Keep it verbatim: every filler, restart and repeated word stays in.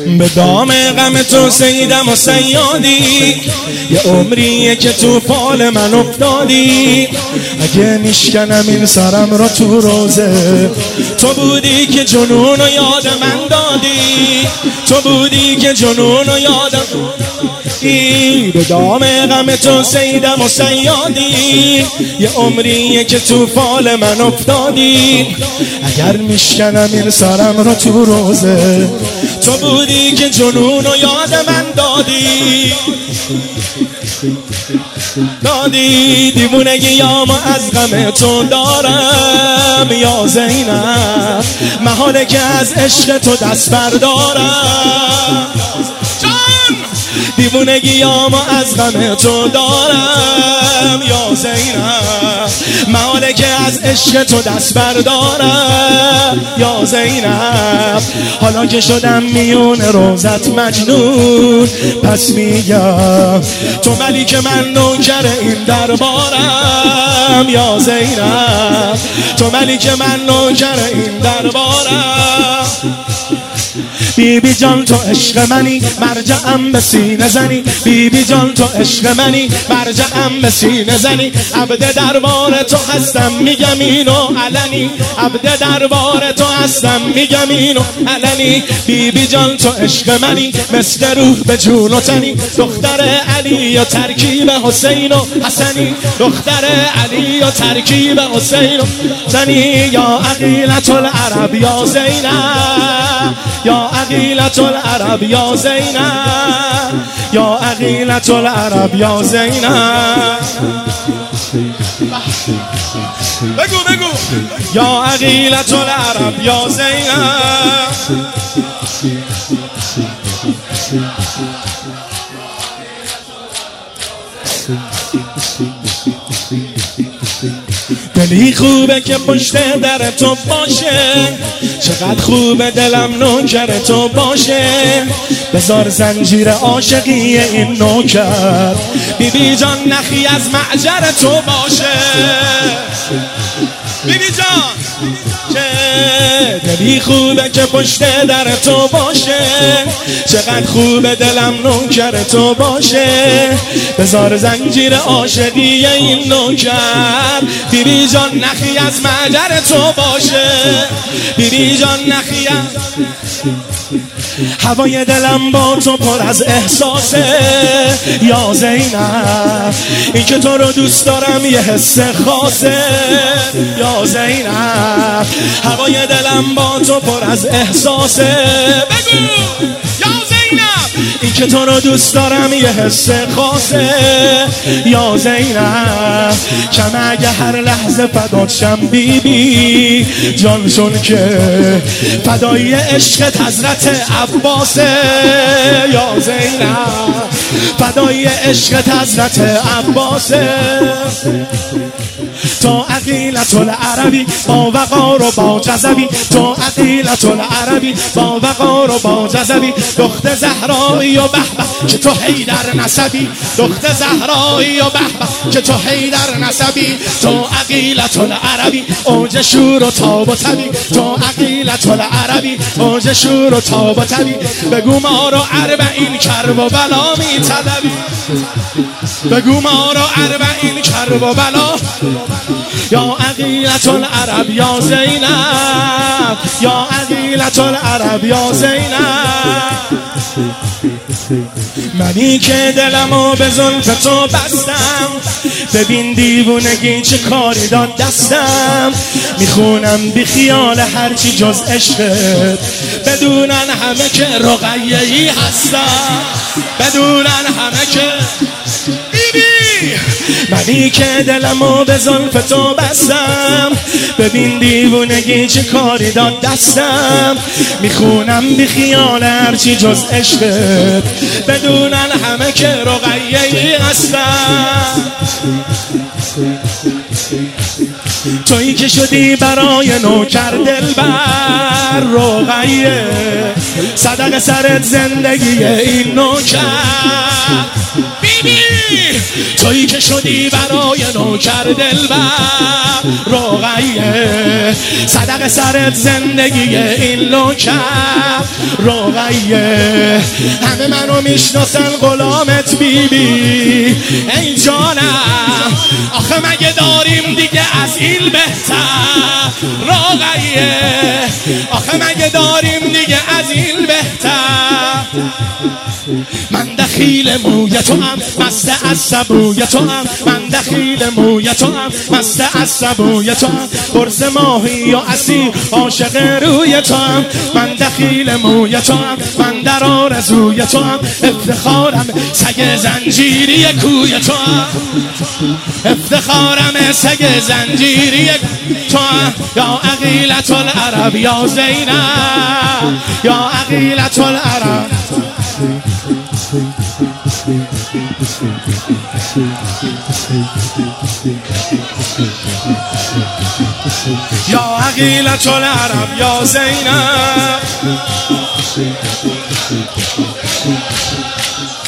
به دام غم تو سیدم و سیادی، یه عمریه که تو فال من افتادی. اگه میشکنم این سرم رو تو روزه، تو بودی که جنون و یاد من دادی، تو بودی که جنون و یادم به دام غم تو سیدم و سیادی، یه عمریه که تو فال من افتادی. اگر میشکنم این سرم رو تو روزه، تو بودی که جنون و یاد من دادی دادی. دیوونگیام از غم تو دارم یا زینب، محاله که از عشق تو دست بردارم. دیوونگیام از غم تو دارم یا زینب، محاله که از عشق تو دست بردارم یا زینب. حالا که شدم میون روزت مجنون، پس میگم تو ملیک من نوکر این دربارم یا زینب، تو ملیک من نوکر این دربارم. بی بی جان تو عشق منی، مرجعم به سینه زنی. بی بی جان تو عشق منی، مرجعم به سینه زنی. عبد دربار تو هستم میگم اینو علنی، عبد دربار تو هستم میگم اینو علنی. بی بی جان تو عشق منی، مثل روح به جون و تنی. دختر علی و ترکیب حسین و حسنی، دختر علی و ترکیب حسین و حسنی. یا عقیلة العرب یا زینب، یا عقیلة العرب یا زینب، یا عقیلة العرب یا زینب. بگو بگو یا عقیلة العرب یا زینب. دلی خوبه که پشت در تو باشه، چقدر خوبه دلم نوکر تو باشه. بذار زنجیر عاشقی این نوکر، بی بی جان نخی از معجر تو باشه. بی بی جان دلی خوبه که پشت در تو باشه، چقدر خوبه دلم نوکر تو باشه. بذار زنجیر عاشقی این نوکر، بی بی جان نخی از معجر تو باشه. بی بی جان نخی از هوای دلم با تو پر از احساسه یا زینب. این که تو رو دوست دارم یه حس خاصه یا زینب. هوای دلم با تو پر از احساسه. بگو یا زینب. این که تو رو دوست دارم یه حس خاصه یا زینب. کم اگه هر لحظه فدات شم بی بی جان، چون که فدای عشقت حضرت عباسه یا زینب. فدای عشقت حضرت عباسه. تو عقیلة العربی با وقار و با جذبی، تو عقیلة العربی با وقار و با جذبی. دختر زهرایی و به به که تو حیدر نسبی، دختر زهرایی و به به که تو حیدر نسبی. تو عقیلة العربی اوج شور و تاب و تبی، تو عقیلة العربی اوج شور و تاب و تبی. بگو ما رو اربعین کرب و بلا می طلبی، بگو ما رو اربعین کرب و بلا. یا عقیلة العرب یا زینب، یا عقیلة العرب یا زینب. منی که دلمو به زلف تو بستم، ببین دیوونگی چه کاری داد دستم. میخونم بی خیال هرچی جز عشقت، بدونن همه که رقیه‌ای هستم، بدونن همه که بیبی. منی که دلمو به زلف تو بستم، ببین دیوونگی چه کاری داد دستم. میخونم بی خیال هرچی جز عشقت، بدونن همه که رقیه‌ای هستم. تویی که شدی برای نوکر دلبر رقیه، صدق سرت زندگی این نوکر. بیبی تویی که شدی برای نوکر دلبر رقیه صدق سرت زندگی این لوکر رقیه همه منو میشناسن غلامت بیبی ای جانم آخه مگه داریم دیگه از این بهتر رقیه آخه مگه داریم دیگه از این بهتر من دخیل موی تو هم مست از سبوی تو هم من دخیل موی تو هم مست از سبوی تو هم برز ماهی یا اسیر عاشق روی تو هم من دخیل موی تو هم من در آرزوی تو هم افتخارم سگ زنجیری کوی تو هم افتخارم سگ زنجیری تو هم یا عقیلة العرب یا زینب یا عقیلة العرب یا عقیلة العرب یا زینب